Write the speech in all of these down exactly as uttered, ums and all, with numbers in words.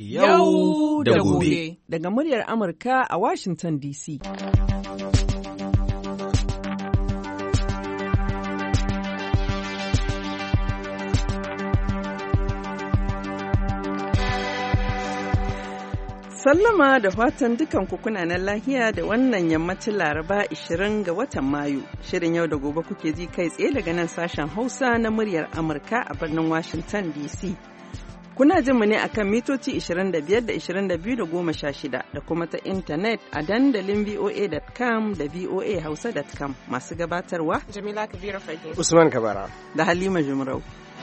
Yau da gobe. Daga muryar Amurka a Washington D C. Sallama da fatan dukan kukunanan lahiya da wannan yammacin Laraba ishirin ga watan Mayu. Shirin yau da gobe kuke ji kai tsaye daga nan sashen Hausa na muryar Amurka a birnin Washington D C. Kuna jin mu ne akan mitoci ishirin da biyar da ishirin da biyu da goma sha shida da kuma ta intanet a dandalin V O A dot com da V O A Hausa dot com masu gabatarwa. Jamila Kabiru Fage. Usman Kabara. Da Halima Jumrau.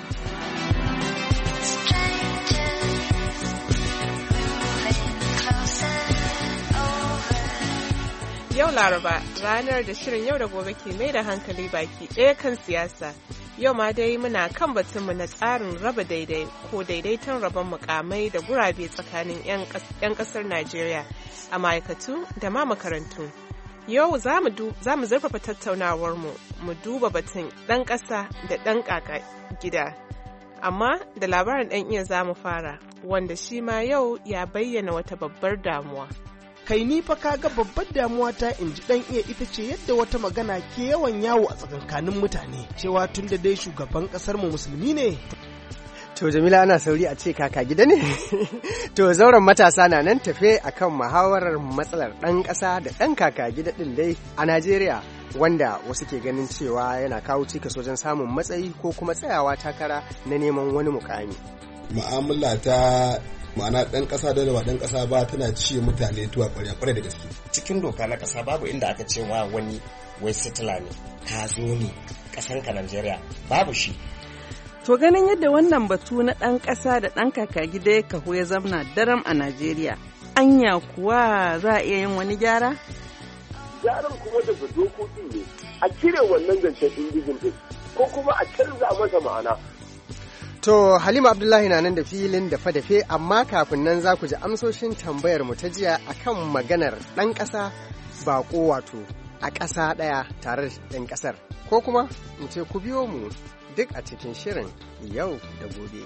Yau Laraba, ranar da shirin yau da gobe ke mai da hankali baki ɗaya kan siyasa. Yau ma dai muna kan batunmu na tsarin raba daidai ko daidaiton rabon mukamai da gurabe tsakanin 'yan ƙasar Najeriya a ma'aikatu da ma makarantu. Yau za mu zurfafa tattaunawarmu mu duba batun ɗan ƙasa da ɗan ƙaƙa gida. Amma da labarin ɗan iya za mu fara, wanda shi ma yau ya bayyana wata babbar damuwa. Kai ni fa kaga babbar damuwa ta in ji dan iya ita ce yadda wata magana ke yawan yawo a tsakankanin mutane cewa tun da dai shugaban kasar mu musulmi ne. To Jamila ana sauri a ce kaka gida ne? To zauren matasa na nan tafe akan muhawarar matsalar ɗan ƙasa da ɗan kaka gida ɗin dai a Najeriya, wanda wasu ke ganin cewa yana kawo cikas wajen samun matsayi ko kuma tsayawa takara na neman wani mukami. Mu'amala ta ma'ana ɗan ƙasa da ba ɗan ƙasa ba tana ciye mutane tuwa ƙwarya ƙwarai da gaske. Cikin doka na ƙasa babu inda aka ce wa wani wai sitila ne, ka zo ne ƙasanka Najeriya, babu shi. To ganin yadda wannan batu na ɗan ƙasa da ɗan kaka gida ya kahu ya zamna daram a Najeriya, anya kuwa za a iya yin wani gyara? Gyaran kuma daga dokokin ne, a cire wannan zancen indijin ɗin ko kuma a canza masa ma'ana. To Halima Abdullahi na nan da filin dafe-dafe, amma kafin nan za ku ji amsoshin tambayar mu ta jiya akan maganar ɗan ƙasa baƙo, wato a ƙasa ɗaya tare da ɗan ƙasar, ko kuma in ce ku biyo mu duk a cikin shirin yau da gobe.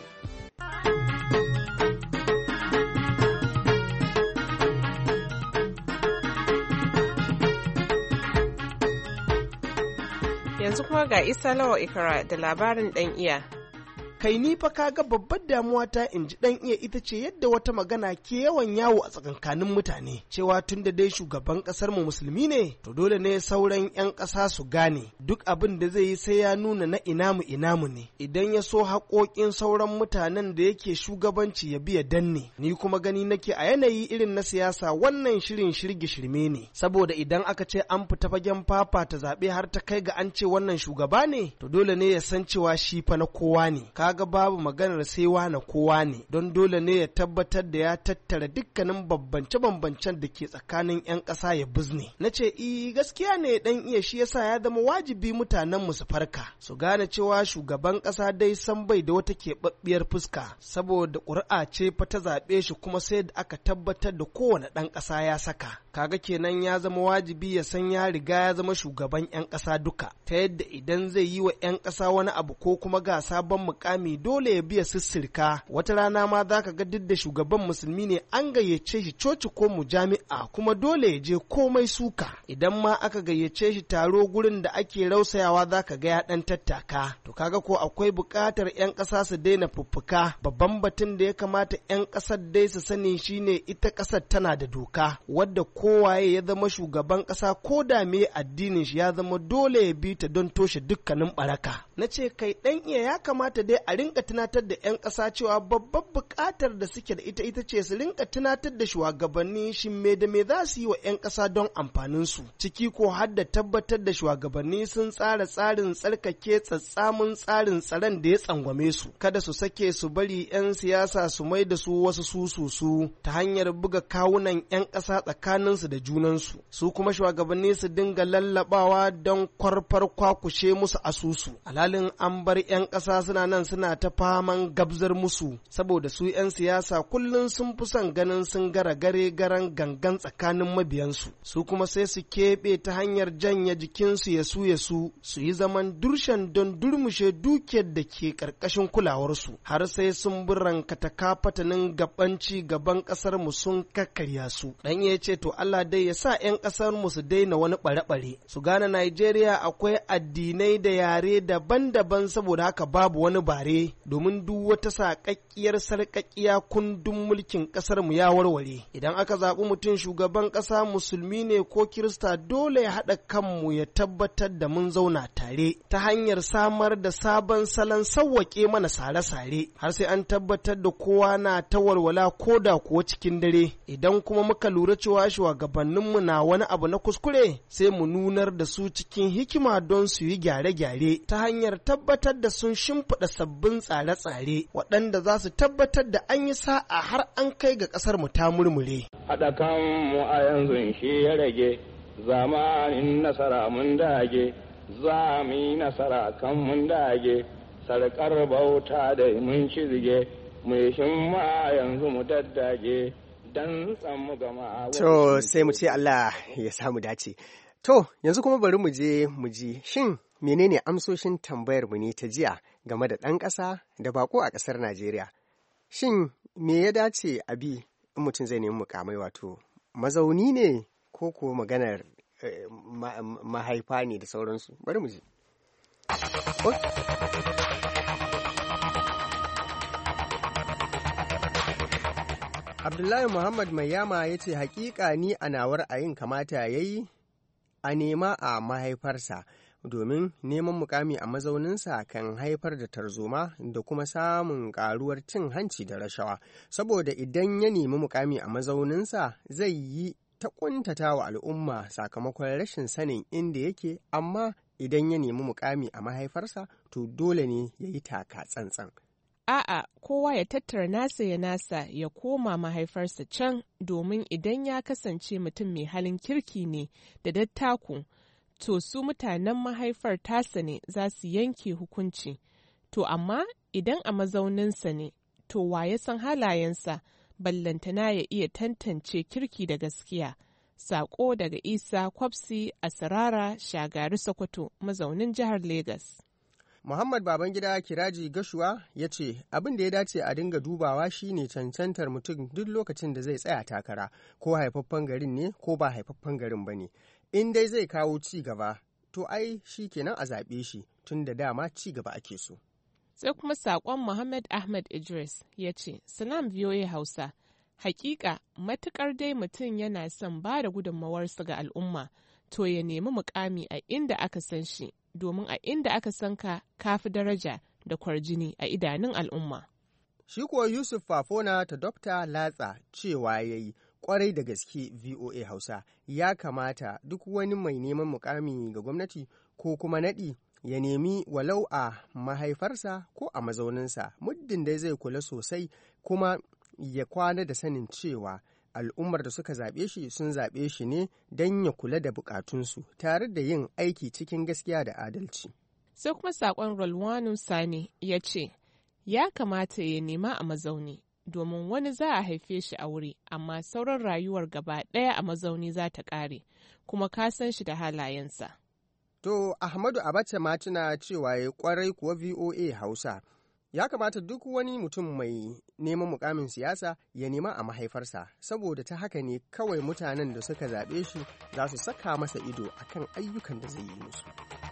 Yanzu kuma ga Isa Lawa Ikara da labarin ɗan iya. Kai ni fa kaga babbar damuwa ta in ji dan iya ita ce yadda wata magana ke yawan yawo a tsakankanin mutane cewa tun da dai shugaban kasar mu musulmi ne, to dole ne sauran 'yan ƙasa su gane duk abin da zai yi sai ya nuna na ina mu ina mu ne, idan ya so haƙoƙin sauran mutanen da yake shugabanci ya biya danne. Ni kuma gani nake a yanayi irin na siyasa wannan shirin shirge shirme ne, saboda idan aka ce an fita fagen fafa ta zaɓe har ta kai ga an ce wannan shugaba ne, to dole ne ya san cewa shi fa na kowa ne. Kaga babu maganar sai na kowa ne, don dole ne ya tabbatar da ya tattara dukkanin bambance-bambancen da ke tsakanin 'yan ƙasa ya bizne. Na ce i gaskiya ne dan iya, shi yasa ya zama wajibi mutanen mu su farka su gane cewa shugaban ƙasa dai san bai da wata keɓaɓɓiyar fuska, saboda ƙuri'a ce fa ta zaɓe shi, kuma sai da aka tabbatar da kowane ɗan ƙasa ya saka. Kaga kenan ya zama wajibi ya san ya riga ya zama shugaban 'yan ƙasa duka, ta yadda idan zai yi wa 'yan ƙasa wani abu ko kuma ga sabon mukami dole ya biya sissirka. Wata rana ma za ka ga duk da shugaban musulmi ne an gayyace shi coci ko mujami'a, kuma dole ya je komai suka. Idan ma aka gayyace shi taro gurin da ake rausayawa za ka ga ya ɗan tattaka. To kaga ko akwai buƙatar 'yan ƙasa su daina fuffuka. Babban batun da ya kamata 'yan ƙasar dai su sani shine ita ƙasar tana da doka, wadda kowaye ya zama shugaban ƙasa ko da me addinin shi ya zama dole ya bi ta don toshe dukkanin baraka. Na ce kai ɗan iya ya kamata dai a rinka tunatar da 'yan ƙasa cewa babbar buƙatar da suke da ita ita ce su rinka tunatar da shugabanni shin me da me za su yi wa 'yan ƙasa don amfanin su, ciki ko har da tabbatar da shugabanni sun tsara tsarin tsarkake tsatsamin tsarin tsaron da ya tsangwame su, kada su sake su bari 'yan siyasa su mai da su wasu sususu ta hanyar buga kawunan 'yan ƙasa tsakanin su da junansu, su kuma shugabanni su dinga lallabawa don kwarfar kwakushe musu asusu, alhalin an bar 'yan ƙasa suna nan suna ta faman gabzar musu saboda su 'yan siyasa kullum sun fi son ganin sun gara gare garan gangan tsakanin mabiyansu, su kuma sai su keɓe ta hanyar janye jikinsu ya su ya su su yi zaman durshan don durmushe dukiyar da ke ƙarƙashin kulawarsu har sai sun bi rankata kafatanin gabanci gaban ƙasar mu sun kakkarya su. Dan ya ce to Allah dai ya sa 'yan ƙasar mu su daina wani ɓare-ɓare, su gane Najeriya akwai addinai da yare daban-daban saboda haka babu wani bare, domin duk wata saƙaƙƙiyar sarƙaƙƙiya kundin mulkin ƙasar mu ya warware. Idan aka zaɓi mutum shugaban ƙasa musulmi ne ko Kirista dole ya haɗa kanmu ya tabbatar da mun zauna tare ta hanyar samar da sabon salon sawwaƙe mana sare-sare har sai an tabbatar da kowa na ta walwala ko da kuwa cikin dare. Idan kuma muka lura cewa shugabanninmu na wani abu na kuskure sai mu nunar da su cikin hikima don su yi gyare-gyare ta hanyar tabbatar da sun shimfiɗa sabbin tsare-tsare waɗanda za su tabbatar da an yi sa'a har an kai ga ƙasar mu ta murmure. Haɗa kanmu a yanzu shi ya rage, zamanin nasara mun dage, za mu yi nasara kan mun dage, sarƙar bauta da mun shirge, mu yi shimma yanzu mu daddage, don tsammu gama. To sai mu ce Allah ya samu dace. To yanzu kuma bari mu je mu ji shin menene amsoshin tambayar mu ne ta jiya game da ɗan ƙasa da bako a ƙasar Najeriya. Shin me ya dace a bi in mutum zai nemi mukamai, wato mazauni ne ko ko maganar eh, ma, mahaifa ne da sauransu? Bari mu ji. Abdullahi Muhammad Mayyama ya ce hakika ni a nawar ayin kamata ya yi a nema a mahaifarsa, domin neman mukami a mazauninsa kan haifar da tarzoma da kuma samun karuwar cin hanci da rashawa, saboda idan ya nemi mukami a mazauninsa zai yi ta kuntata wa al'umma sakamakon rashin sanin inda yake, amma idan ya nemi mukami a mahaifarsa to dole ne ya yi taka tsantsan. A'a, kowa ya tattara nasa ya nasa ya koma mahaifarsa can, domin idan ya kasance mutum mai halin kirki ne da dattaku, to su mutanen mahaifar tasa ne za su yanke hukunci. To amma idan a mazauninsa ne, to wa ya san halayensa, ballantana ya iya tantance kirki da gaskiya. Saƙo daga Isa Kwabsi a Sarara, Shagari, Sokoto, mazaunin jihar Legas. Muhammad Babangida Kiraji Gashuwa ya ce abin da ya dace a dinga dubawa shine cancantar mutum duk lokacin da zai tsaya takara, ko haifaffen garin ne ko ba haifaffen garin ba ne. In dai zai kawo ci gaba, to ai shi kenan a zaɓe shi, tun da dama ci gaba ake so. Sai kuma saƙon Muhammad Ahmad Idris ya ce, Salam V O A Hausa, hakika matuƙar dai mutum yana son ba da gudunmawarsa ga al'umma, to ya nemi mukami a inda aka san shi, domin a inda aka san ka kafi daraja da kwarjini a idanun al'umma. Shi kuwa Yusuf Fafona ta Dokta Latsa cewa ya yi kwarai da gaske V O A Hausa, ya kamata duk wani mai neman mukami ga gwamnati ko kuma naɗi ya nemi walau a mahaifarsa ko a mazauninsa, muddin dai zai kula sosai kuma ya kwana da sanin cewa al'ummar da suka zaɓe shi sun zaɓe shi ne don ya kula da bukatunsu tare da yin aiki cikin gaskiya da adalci. Sai kuma saƙon Rolwanu Sani ya ce, ya kamata ya nema a mazauni, domin wani za a haife shi a wuri, amma sauran rayuwar gaba ɗaya a mazauni za ta ƙare, kuma ka san shi da halayensa. To, Ahmadu Abacha ma tuna cewa ya kwarai kuwa V O A Hausa. Ya kamata duk wani mutum mai neman mukamin siyasa ya nema a mahaifarsa, saboda ta haka ne kawai mutanen da suka zaɓe shi za su saka masa ido akan ayyukan da zai yi musu.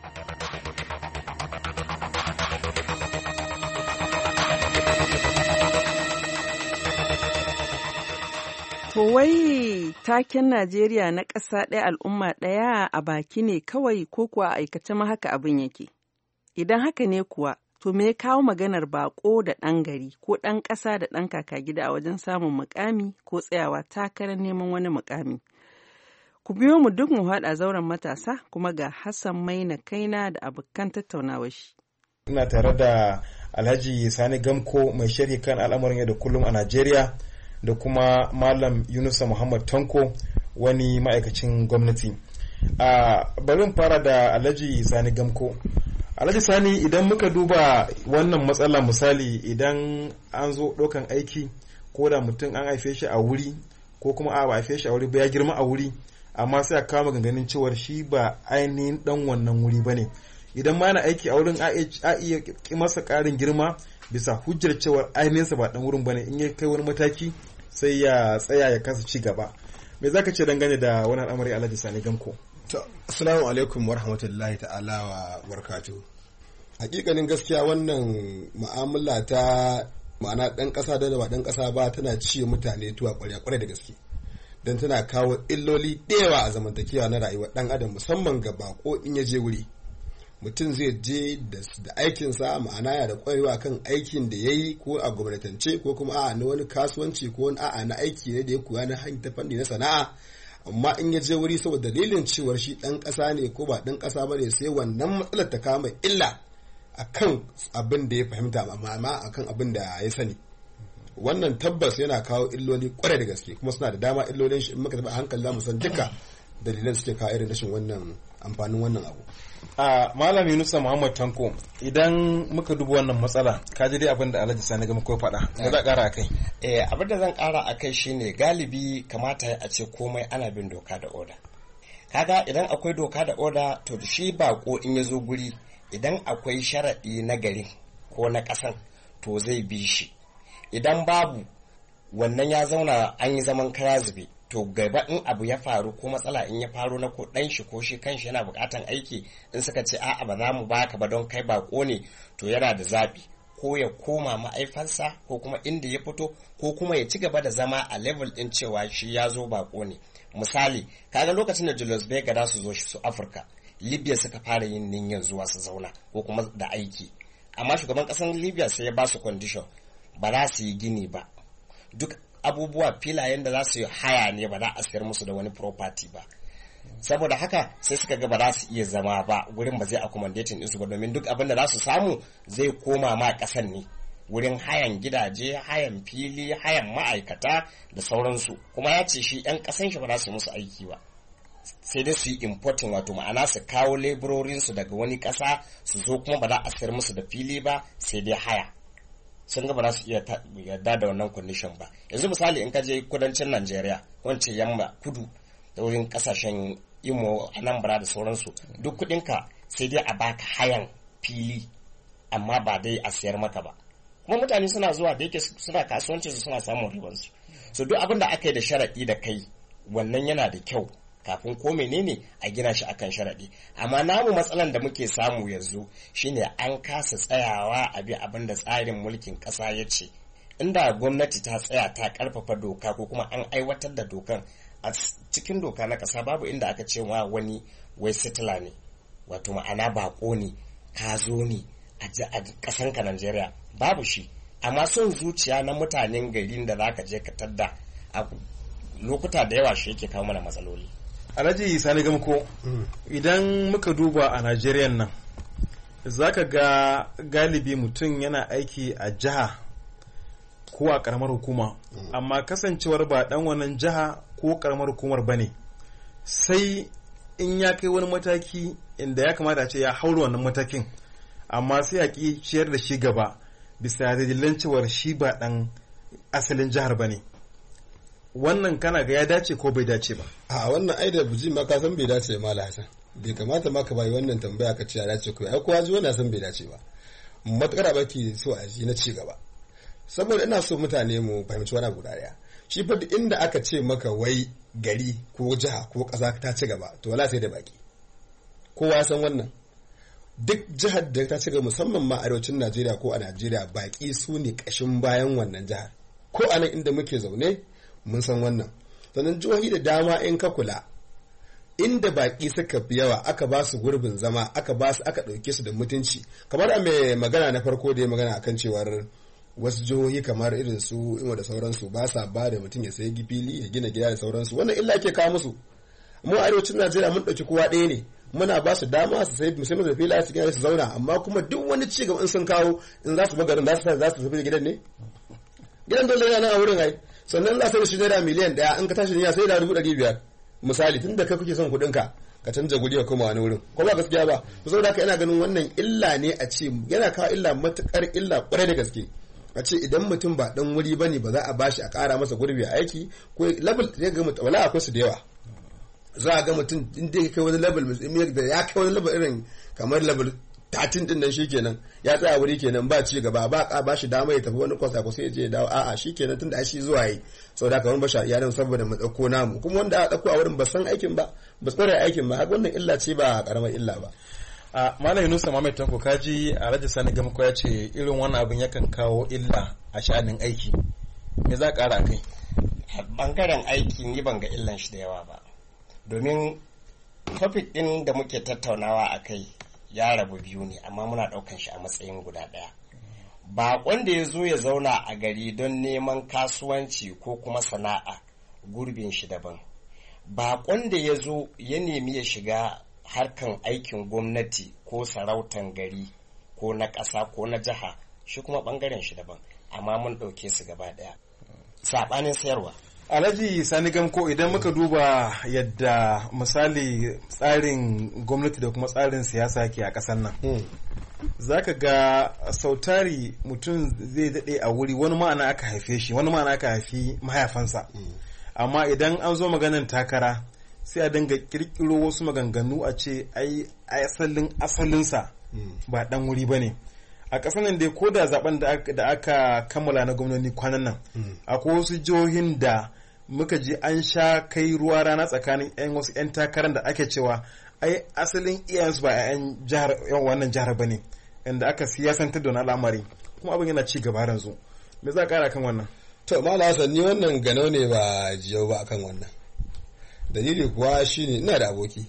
To wai taken Najeriya na ƙasa ɗaya al'umma ɗaya a baki ne kawai ko kuwa a aikace ma haka abin yake? Idan haka ne kuwa, to me ya kawo maganar baƙo da ɗan gari ko ɗan ƙasa da ɗan kaka gida a wajen samun mukami ko tsayawa takarar neman wani mukami? Ku biyo mu duk mu haɗa zauren matasa, kuma ga Hassan Maina Kaina da abokan tattaunawa shi. Ina tare da Alhaji Sani Gamko mai sharhi kan al'amuran yau da kullum a Najeriya, da kuma Malam Yunusa Muhammad Tanko, wani ma'aikacin gwamnati. A bari fara da Alhaji Sani Gamko. Alhaji Sani, idan muka duba wannan matsala, misali idan an zo ɗaukan aiki ko da mutum an haife shi a wuri ko kuma a ba haife shi a wuri ba ya girma a wuri, amma sai a kawo maganganun cewar shi ba ainihin dan wannan wuri ba ne. Idan ma na aiki a wurin a iya ki masa ƙarin girma bisa hujjar cewar ainihinsa ba dan wurin ba ne, in ya kai wani mataki sai ya tsaya ya kasa ci gaba. Me za ka ce dangane da wannan al'amari, Alhaji Sani Gamko? Assalamu alaikum wa rahmatullahi ta'ala wa barakatuh. Hakikanin gaskiya wannan mu'amala ta ma'ana ɗan ƙasa da ba ɗan ƙasa ba tana ciye mutane tuwa ƙwarya-ƙwarai da gaske, don tana kawo illoli ɗewa a zamantakewa na rayuwar ɗan adam, musamman ga bako in ya je wuri. Mutum zai je da aikinsa, ma'ana ya da ƙwarewa kan aikin da ya yi, ko a gwamnatance ko kuma a'a na wani kasuwanci ko wani a'a na aiki ne da ya koya na hanyar ta fanni na sana'a. Amma in ya je wuri saboda dalilin cewar shi ɗan ƙasa ne ko ba ɗan ƙasa ba ne, sai wannan matsalar ta kama illa akan abin da ya fahimta, amma akan abin da ya sani. Wannan tabbas yana kawo illoli kwarai da gaske, kuma suna da dama illolin shi in muka taba hankali za mu san duka dalilan suke kawo irin rashin wannan amfanin wannan abu. A Malam Yunusa Muhammad Tanko, idan muka duba wannan matsala, ka ji dai abin da Alhaji Sani Gamko faɗa, me za ƙara akai? Eh, abin da zan ƙara akai shine galibi kamata a ce komai ana bin doka da oda. Kaga idan akwai doka da oda, to shi bako in ya zo guri, idan akwai sharaɗi na garin ko na ƙasan, to zai bi shi. Idan babu, wannan ya zauna an yi zaman kara zube, to gaba in abu ya faru ko matsala in ya faru na ko ɗan shi ko shi kanshi yana buƙatan aiki, in suka ce a'a ba za mu baka ba don kai bako ne, to yana da zaɓi, ko ya koma ma'aifansa ko kuma inda ya fito, ko kuma ya ci gaba da zama a level ɗin cewa shi ya zo bako ne. Misali, kaga lokacin da Julius Berger da su zo su Afirka, Libya suka fara yin niyyar zuwa su zauna ko kuma da aiki, amma shugaban ƙasar Libya sai ya ba su condition, ba za su yi gini ba, duk abubuwa filayen da za su yi haya ne, ba za a sayar musu da wani property ba. Saboda haka sai suka ga ba za su iya zama ba, gurin ba zai accommodating ɗinsu ba, domin duk abin da za su samu zai koma ma ƙasan ne, wurin hayan gidaje, hayan fili, hayan ma'aikata da sauransu. Kuma ya ce shi 'yan ƙasan shi ba za su musu aiki ba, sai dai su yi importing, wato ma'ana su kawo laborinsu daga wani ƙasa su zo, kuma ba za a sayar musu da fili ba, sai dai haya. Sun ga ba za su iya yarda da wannan condition ba. Yanzu misali in ka je kudancin Najeriya, wance yamma kudu da wurin kasashen Imo, Anambra da sauransu, duk kudinka sai dai a baka hayan fili, amma ba dai a sayar maka ba. Kuma mutane suna zuwa da yake suna kasuwanci su suna samun ribansu. So duk abin da aka yi da sharaɗi da kai, wannan yana da kyau, kafin ko menene a gina shi akan sharaɗi. Amma namu matsalan da muke samu yanzu shine an kasa tsayawa a bi abin da tsarin mulkin ƙasa ya ce. Inda gwamnati ta tsaya ta ƙarfafa doka, ko kuma an aiwatar da dokan a cikin doka na ƙasa, babu inda aka ce wa wani wai settler ne, wato ma'ana bako ne, ka zo ne a ƙasanka Najeriya, babu shi. Amma son zuciya na mutanen garin da zaka je ka tadda a lokuta da yawa shi yake kawo mana matsaloli. Alhaji Sani Gamko, idan muka duba a Najeriya nan, za ka ga galibi mutum yana aiki a jiha ko a karamar hukuma, amma kasancewar ba dan wannan jiha ko karamar hukumar ba ne, sai in ya kai wani mataki inda ya kamata a ce ya haura wannan matakin, amma sai a ƙi ciyar da shi gaba bisa dalilan cewar shi ba dan asalin jihar ba ne. Wannan kana ga ya dace ko bai dace ba? A wannan ai da buji ma ka san bai dace ma Hassan. Bai kamata ma ka bai wannan tambaya ka ce ya dace ko ai kowa ji wannan san bai dace ba. Matakar baki so a ji na ci gaba. Saboda ina so mutane mu fahimci wani abu daya. Shi fa inda aka ce maka wai gari ko jiha ko ƙasa ta ci gaba, to wala sai da baki. Kowa san wannan. Duk jihar da ta ci gaba, musamman ma arewacin Najeriya ko a Najeriya, baki su ne kashin bayan wannan jihar. Ko a nan inda muke zaune mun san wannan. Sannan jihohi da dama in ka kula, inda baki suka fi yawa aka ba su gurbin zama, aka ba su aka ɗauke su da mutunci. Kamar a mai magana na farko da ya magana akan cewar wasu jihohi kamar irin su Imo da sauransu ba sa ba da mutum ya sayi fili ya gina gida da sauransu, wannan illa ke kawo musu. Mu a arewacin Najeriya mun ɗauki kowa ɗaya ne, muna ba su dama su sai musamman da fila su gina su zauna, amma kuma duk wani ci gaba in sun kawo in za su magarin za su za su tafi gidan ne gidan dole yana a wurin ai. Sannan za su da shi naira miliyan ɗaya in ka tashi niyya sai da dubu ɗari biyar misali, tun da kai kuke son kuɗin ka ka canza guri ka koma wani wurin ko ba gaskiya ba to saboda haka ina ganin wannan illa ne a ce yana kawo illa matukar illa kwarai da gaske a ce idan mutum ba dan wuri bane ba za a bashi a kara masa gurbi a aiki ko level zai ga mutum wala akwai su da yawa za a ga mutum inda ya kai wani level da ya kai wani level irin kamar level tatin din nan shikenan ya tsaya wuri kenan ba ci gaba ba ka ba shi dama ya tafi wani kwasa ko sai ya je ya dawo a'a shikenan tunda shi zuwa yi saboda kamar ba sha iyalan saboda mu dauko namu kuma wanda aka dauko a wurin ba san aikin ba ba tsare aikin ba haka wannan illa ce ba karamar illa ba a malam Yunusa Muhammad Tanko kaji a Alhaji Sani Gamko ya ce irin wannan abin yakan kawo illa a sha'anin aiki me za ka kara kai bangaren aiki ni ban ga illan shi da yawa ba domin topic din da muke tattaunawa akai ya rabu biyu ne amma muna ɗaukan shi a matsayin guda ɗaya. Baƙon da ya zo ya zauna a gari don neman kasuwanci ko kuma sana'a gurbin shi daban. Baƙon da ya zo ya nemi ya shiga harkan aikin gwamnati ko sarautan gari ko na ƙasa ko na jiha shi kuma ɓangaren shi daban amma mun ɗauke su gaba ɗaya. Saɓanin sayarwa. Alhaji Sani Gamko idan muka duba yadda misali tsarin gwamnati da kuma tsarin siyasa ke a ƙasar nan za ka ga sautari mutum zai daɗe a wuri wani ma'ana aka haife shi wani ma'ana aka haifi mahaifansa amma idan an zo maganin takara sai a dinga kirkiro wasu maganganu a ce ai asalin asalinsa ba ɗan wuri ba ne a ƙasar nan dai ko da zaben da aka kammala na gwamnati kwanan nan akwai wasu jihohin da muka ji an sha kai ruwa rana tsakanin yan wasu yan takarar da ake cewa ai asalin iyayensu ba yan jihar yan wannan jihar bane inda aka siyasantar da wani al'amari kuma abin yana ci gaba yanzu me za ka kara kan wannan to malam Hassan ni wannan ganau ne ba jiyau ba akan wannan dalili kuwa shine ina da aboki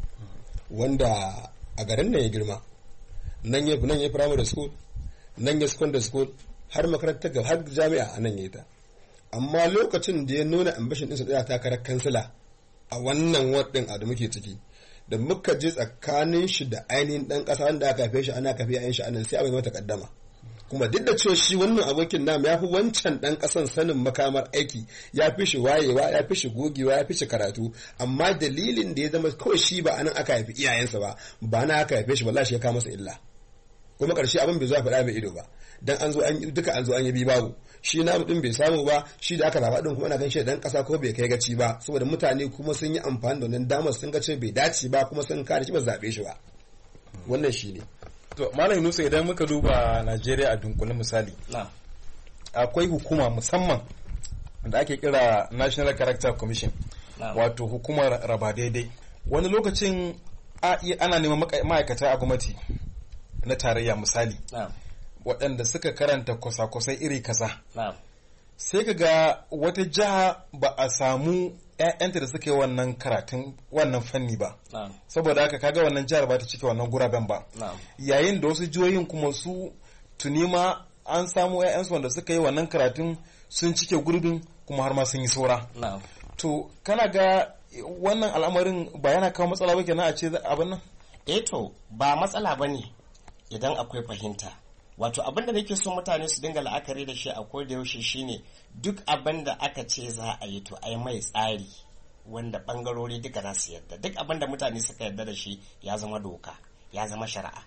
wanda a garin nan ya girma nan ya nan ya primary school nan ya secondary school har makarantar ga har jami'a a nan ya ta amma lokacin da ya nuna ambition din sa tsaya takarar kansila a wannan wadin a da muke ciki da muka je tsakanin shi da ainihin dan kasa wanda aka kafe shi ana kafe ayin shi anan sai abin mata kaddama kuma duk da cewa shi wannan abokin namu ya fi wancan dan kasan sanin makamar aiki ya fi shi wayewa ya fi shi gogewa ya fi shi karatu amma dalilin da ya zama kawai shi ba anan aka haifi iyayensa ba ba na aka haife shi wallahi shi ya kawo masa illa kuma karshe abin bai zo a faɗa mai ido ba dan an zo an duka an zo an yi bi babu shi na mutum bai samu ba shi da aka zaba din kuma ana gan shi dan kasa ko bai kai gaci ba saboda mutane kuma sun yi amfani da wannan damar sun ga cewa bai dace ba kuma sun kare shi ba zabe shi ba wannan shi ne to malam Yunusa idan muka duba Najeriya a dunkule misali akwai hukuma musamman da ake kira National Character Commission wato hukumar raba daidai wani lokacin ana neman ma'aikata a gwamnati na tarayya misali waɗanda suka karanta kwasa-kwasai iri kaza sai ka ga wata jiha ba a samu ‘ya'yanta da suka yi wannan karatun wannan fanni ba saboda haka kaga wannan jihar ba ta cike wannan guraben ba yayin da wasu jihohin kuma su tuni ma an samu ‘ya'yansu wanda suka yi wannan karatun sun cike gurbin kuma har ma sun yi saura to kana ga wannan al'amarin ba yana kawo matsala ba kenan a ce abin nan eh to ba matsala ba ne idan akwai fahimta wato abin da nake so mutane su dinga la'akari da shi a koda yaushe shine duk abin da aka ce za a yi to ai mai tsari wanda bangarori duka za su yarda duk abin da mutane suka yarda da shi ya zama doka ya zama shari'a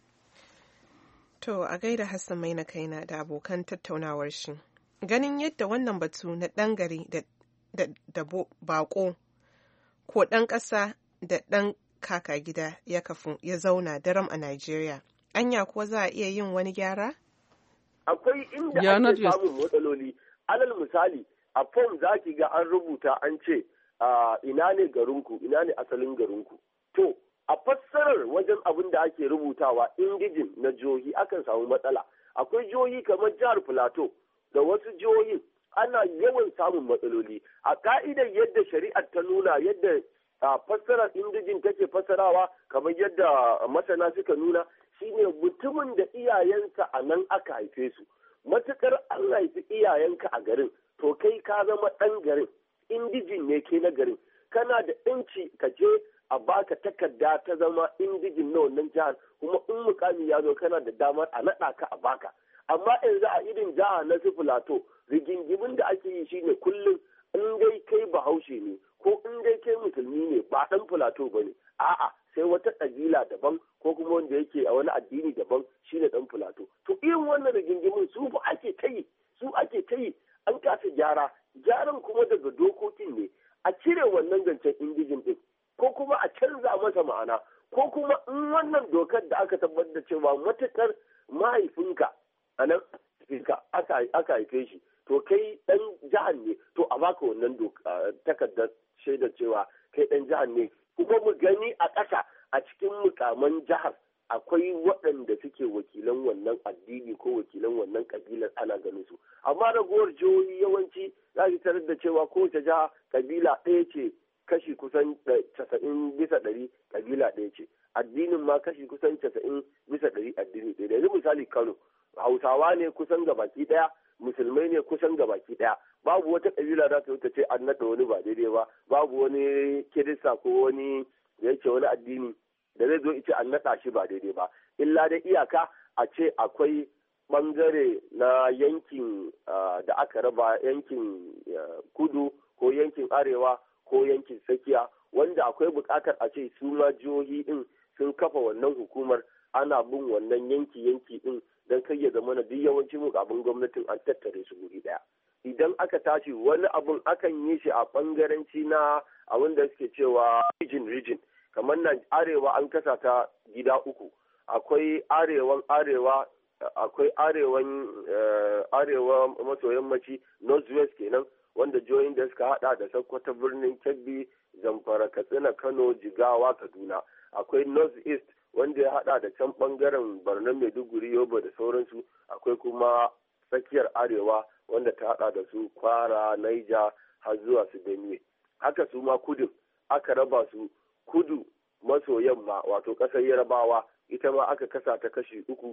to a gaida Hassan Maina kaina da abokan tattaunawar shi ganin yadda wannan batu na ɗan gari da da bako ko ɗan ƙasa da ɗan kaka gida ya kafu ya zauna daram a Najeriya. Anya kuwa za a iya yin wani gyara? Akwai inda ake samun matsaloli. Alal misali, a fom za ki ga an rubuta an ce ina ne garinku, ina ne asalin garinku. To, a fassarar wajen abin da ake rubutawa indijin na jihohi akan samu matsala. Akwai jihohi kamar jihar Filato da wasu jihohin ana yawan samun matsaloli. A ka'idar yadda shari'ar ta nuna yadda fassarar indijin take fassarawa kamar yadda masana suka nuna shine mutumin da iyayensa a nan aka haife su matukar an haifi iyayenka a garin to kai ka zama ɗan garin indijin ne ke na garin kana da yanci ka je a baka takarda ta zama indijin na wannan jihar kuma in mukami ya zo kana da damar a naɗa ka a baka amma yanzu a irin jiha na su Filato rigingimin da ake yi shine kullum in dai kai bahaushe ne ko in dai kai musulmi ne ba ɗan Filato ba ne a'a sai wata ƙabila daban ko kuma wanda yake a wani addini daban shine dan Filato. To irin wannan rigingimin su fa ake ta yi su ake ta yi an kasa gyara gyaran kuma daga dokokin ne a cire wannan zancen indijin din ko kuma a canza masa ma'ana ko kuma in wannan dokar da aka tabbatar da cewa matukar mahaifinka a nan aka haife shi to kai dan jihar ne to a baka wannan takardar shaidar cewa kai dan jihar ne kuma mu gani a ƙasa a cikin mukaman jihar akwai waɗanda suke wakilan wannan addini ko wakilan wannan kabilar ana ganin su amma ragowar jihohi yawanci za ki tarar da cewa kowace jiha kabila ɗaya ce kashi kusan casa'in bisa ɗari kabila ɗaya ce addinin ma kashi kusan casa'in bisa ɗari addini ɗaya yanzu misali Kano Hausawa ne kusan gabaki ɗaya musulmai ne kusan gabaki ɗaya babu wata kabila za ta wuce ce an naɗa wani ba daidai ba babu wani kirista ko wani da yake wani addini da zai zo ice an naɗa shi ba daidai ba illa da iyaka a ce akwai ɓangare na yankin da aka raba yankin kudu ko yankin arewa ko yankin tsakiya wanda akwai buƙatar a ce su ma jihohi din sun kafa wannan hukumar ana bin wannan yanki yanki din don kai ya zama na duk yawancin mukamin gwamnatin an tattare su guri ɗaya idan aka tashi wani abun akan yi shi a ɓangaranci na abin da suke cewa region region kamar nan arewa an kasa ta gida uku akwai arewan arewa akwai arewan arewa maso yammaci north west kenan wanda jihohin da suka hada da Sokoto birnin Kebbi Zamfara Katsina Kano Jigawa Kaduna akwai north east wanda ya hada da can bangaren Borno Maiduguri Yobe da sauransu akwai kuma tsakiyar arewa wanda ta hada da su Kwara Niger har zuwa su Benue haka su ma kudu aka raba su kudu maso yamma wato ƙasar Yarabawa ita ma aka kasa ta kashi uku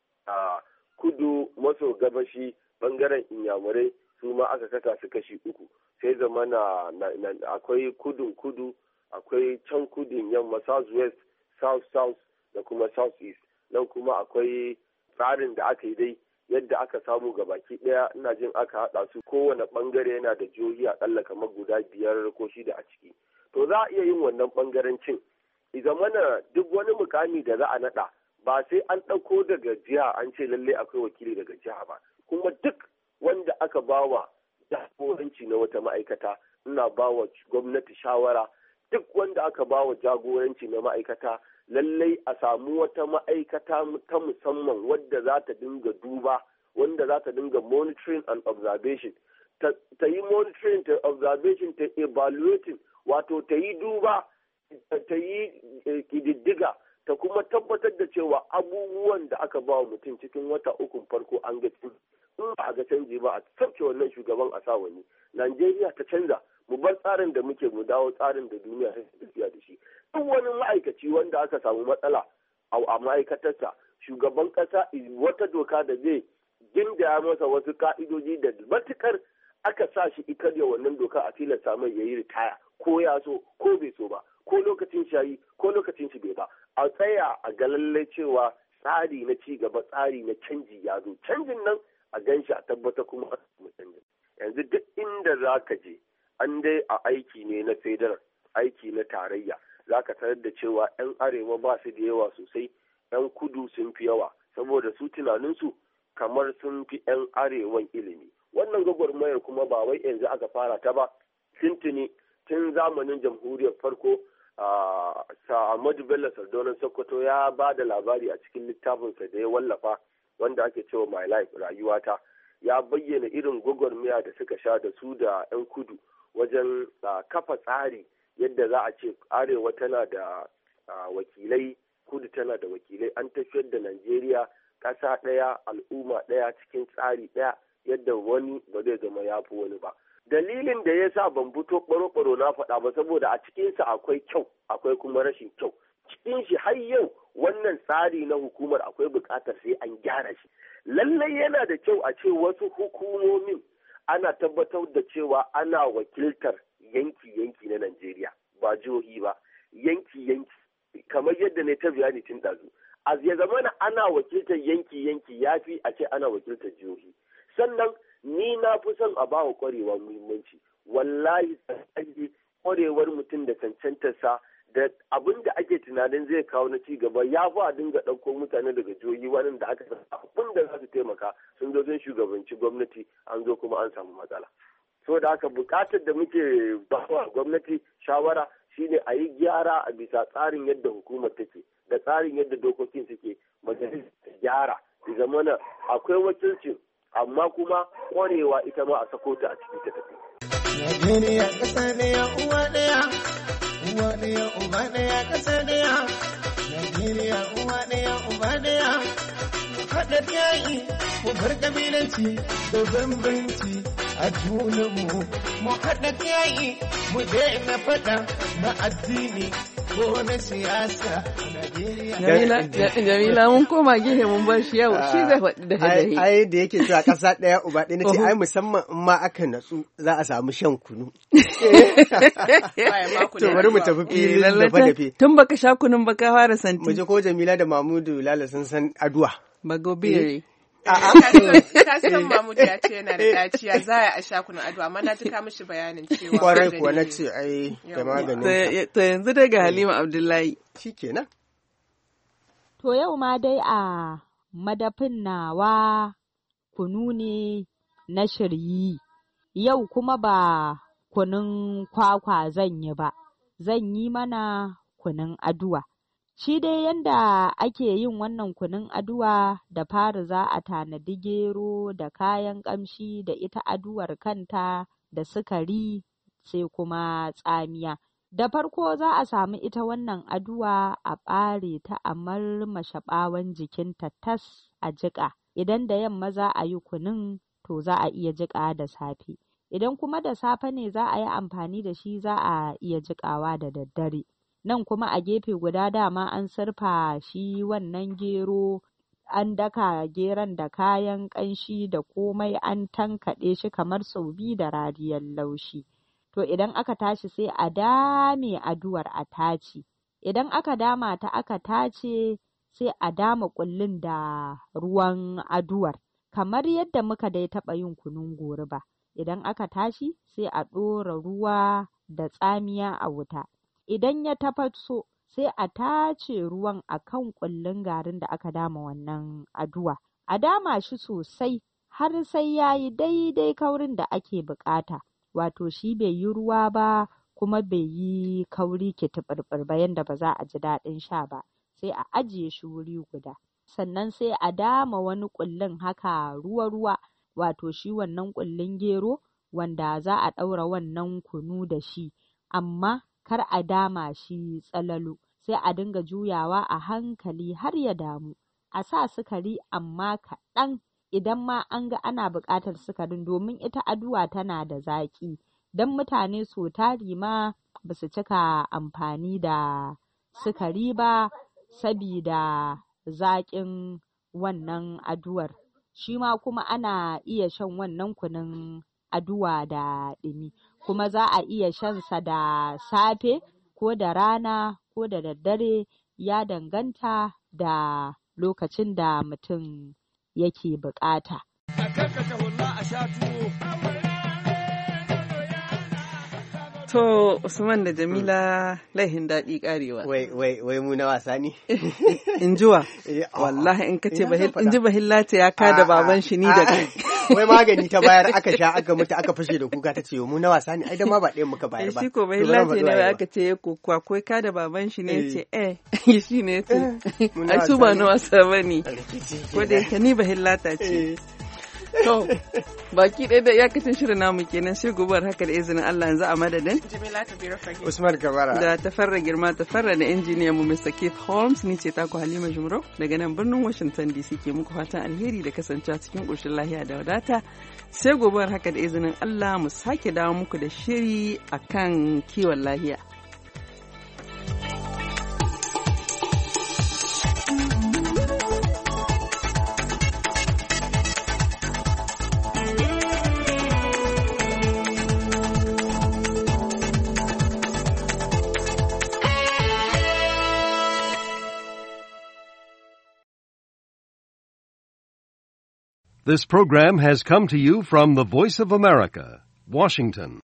a kudu maso gabashi bangaren Inyamurai su ma aka kasa su kashi uku sai zama na, na, na akwai kudun kudu akwai can kudin yamma south west south south da kuma south east nan kuma akwai tsarin da aka yi dai yadda aka samu gabaki daya ina jin aka hada su kowane bangare yana da jihohi akalla kamar guda biyar ko shida a ciki to za a iya yin wannan bangarancin idan mana duk wani mukami da za a nada ba sai an ɗauko daga jiha an ce lalle akwai wakili daga jiha ba kuma duk wanda aka bawa jagoranci na wata ma'aikata ina bawa gwamnati shawara duk wanda aka bawa jagoranci na ma'aikata lallai a samu wata ma'aikata ta musamman wadda za ta dinga duba wanda za ta dinga monitoring and observation ta yi monitoring ta observation ta evaluating wato ta yi duba ta yi kididdiga ta kuma tabbatar da cewa abubuwan da aka ba wa mutum cikin wata ukun farko an ga in ba a ga canji ba a sauke wannan shugaban a sa wani Najeriya ta canza mu bar tsarin da muke mu dawo tsarin da duniya ta tafiya da shi duk wani ma'aikaci wanda aka samu matsala a ma'aikatarsa shugaban kasa wata doka da zai gindaya masa wasu ka'idoji da matukar aka sa shi ikarya wannan doka a tilasta mai yayi ritaya ko ya so ko bai so ba ko lokacin shayi ko lokacin shi bai ba a tsaya a ga lallai cewa tsari na ci gaba tsari na canji ya zo canjin nan a ganshi a tabbata kuma a samu canjin yanzu duk inda za ka je an dai a aiki ne na federal aiki na tarayya za ka tarar da cewa 'yan arewa ba su da yawa sosai 'yan kudu sun fi yawa saboda su tunaninsu kamar sun fi 'yan arewan ilimi wannan gwagwarmayar kuma ba wai yanzu aka fara ta ba tuntuni tun zamanin jamhuriyar farko sa Ahmadu Bello Sardauna Sokoto ya ba da labari a cikin littafinsa da ya wallafa wanda ake cewa My Life rayuwata ya bayyana irin gwagwarmaya da suka sha da su da 'yan kudu wajen kafa tsari yadda za a ce arewa tana da wakilai kudu tana da wakilai an tafiyar da Najeriya ƙasa ɗaya al'umma ɗaya cikin tsari ɗaya yadda wani ba zai zama ya fi wani ba. Dalilin da ya sa ban fito ɓaro-ɓaro na faɗa ba saboda a cikinsa akwai kyau akwai kuma rashin kyau. Cikin shi har yau wannan tsari na hukumar akwai buƙatar sai an gyara shi. Lallai yana da kyau a ce wasu hukumomin ana tabbatar da cewa ana wakiltar yanki-yanki na Najeriya ba jihohi ba yanki-yanki kamar yadda ne ta bayani tun ɗazu. A ya zamana ana wakiltar yanki-yanki ya fi a ce ana wakiltar jihohi. Sannan ni na fi son a bawa kwarewa muhimmanci wallahi tsanani kwarewar mutum da cancantarsa da abin da ake tunanin zai kawo na ci gaba ya fi a dinga ɗauko mutane daga jihohi wani da aka san abin da za su taimaka sun zo don shugabanci gwamnati an zo kuma an samu matsala. So da haka bukatar da muke ba wa gwamnati shawara shine a yi gyara a bisa tsarin yadda hukumar take da tsarin yadda dokokin suke majalisar gyara da zamana akwai wakilcin amma kuma kwarewa ita ma a sako ta a cikin ta tafi. Najeriya ƙasa ɗaya uwa ɗaya, uwa ɗaya uba ɗaya ƙasa ɗaya. Najeriya uwa ɗaya uba ɗaya. Mu haɗa yayi mu bar ƙabilanci da bambanci a junanmu. Mu haɗa yayi mu daina faɗa na addini ko na siyasa. Jamila mun koma gehe mun bar shi yau shi zai faɗi da dare. Ai da yake cewa ƙasa ɗaya uba ɗaya nace ai musamman in ma aka natsu za a samu shan kunu. To bari mu tafi filin dafe dafe. Tun baka sha kunun baka fara santi. Mu je ko Jamila da Mamudu Lala sun san aduwa. Bagobiri. Ka san Mamudu ya ce yana da daciya za a sha kunun aduwa amma na ji ka mishi bayanin cewa. Kwarai kuwa na ce ai da maganin. To yanzu daga Halima Abdullahi. Shikenan. To yau ma dai a madafin nawa kunu ne na shiryi, yau kuma ba kunun kwakwa zan yi ba, zan yi mana kunun aduwa. Shi dai yanda ake yin wannan kunun aduwa da fari za a tanadi gero da kayan ƙamshi da ita aduwar kanta da sukari sai kuma tsamiya. Da farko za a samu ita wannan aduwa a ɓare ta a marmashe ɓawon jikinta tas a jiƙa. Idan da yamma za a yi kunun to za a iya jiƙa da safe. Idan kuma da safe ne za a yi amfani da shi za a iya jiƙawa da daddare. Nan kuma a gefe guda dama an surfa shi wannan gero, an daka geron da kayan ƙanshi da komai an tankaɗe shi kamar sau biyu da rariyar laushi. To idan aka tashi sai a dame aduwar a tace. Idan aka dama ta aka tace sai a dama ƙullin da ruwan aduwar. Kamar yadda muka dai taɓa yin kunun goruba. Idan aka tashi sai a ɗora ruwa da tsamiya a wuta. Idan ya tafaso sai a tace ruwan a kan ƙullin garin da aka dama wannan aduwa. A dama shi sosai har sai ya yi daidai kaurin da ake buƙata. Wato shi bai yi ruwa ba kuma bai yi kauri kitiɓirɓir ba yanda ba za a ji daɗin sha ba. Sai a ajiye shi wuri guda. Sannan sai a dama wani ƙullin haka ruwa-ruwa, wato shi wannan ƙullin gero wanda za a ɗaura wannan kunu da shi, amma kar a dama shi tsalalo. Sai a dinga juyawa a hankali har ya damu. A sa sukari amma kaɗan. Idan ma an ga ana buƙatar sukarin domin ita aduwa tana da zaƙi, don mutane so tari ma ba su cika amfani da sukari ba sabida zaƙin wannan aduwar. Shi ma kuma ana iya shan wannan kunun aduwa da ɗumi, kuma za a iya shansa da safe ko da rana ko da daddare, ya danganta da lokacin da mutum yake bukata. To Usman da Jamila laihin daɗi ƙarewa. Wai wai wai mu na wasa ne. In jiwa. Wallahi in kace bahil in ji bahilla ta ya kada baban shi ni da kai. Wai magani ta bayar aka sha aka mutu aka fashe da kuka ta ce mu na wasa ne ai da ma ba ɗayan muka bayar ba. Shi ko bahilla ce ne aka ce ko kwa kada baban shi ne ce eh shi ne ce. Ai su ba na wasa bane. Ko da yake ni bahilla ta ce. To, baki ɗaya da iyakacin shirin namu kenan sai gobar haka da izinin Allah yanzu a madadin. Usman Kabara. Da tafarra girma tafarra da injiniya mu Mister Keith Holmes ni ce taku Halima Jumrau daga nan birnin Washington D C ke muku fatan alheri da kasancewa cikin ƙoshin lahiya da wadata. Sai gobar haka da izinin Allah mu sake dawo muku da shiri akan kiwon lahiya. This program has come to you from the Voice of America, Washington.